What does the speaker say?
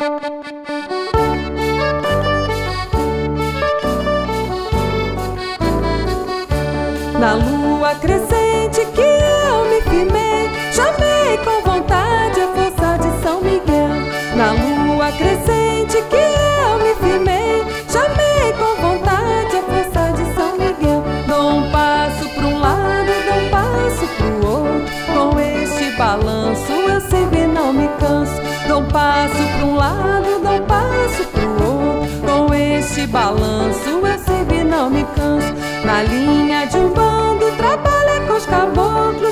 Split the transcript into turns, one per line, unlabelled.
Na lua crescente que eu me firmei, chamei com vontade a força de São Miguel. Na lua crescente que eu me firmei, chamei com vontade a força de São Miguel. Dou um passo para um lado, dou um passo pro outro, com este balanço eu sempre não me canso. Dou um passo para um lado, dou um passo pro outro, com este balanço eu sempre não me canso. Na linha de um bando trabalha com os caboclos,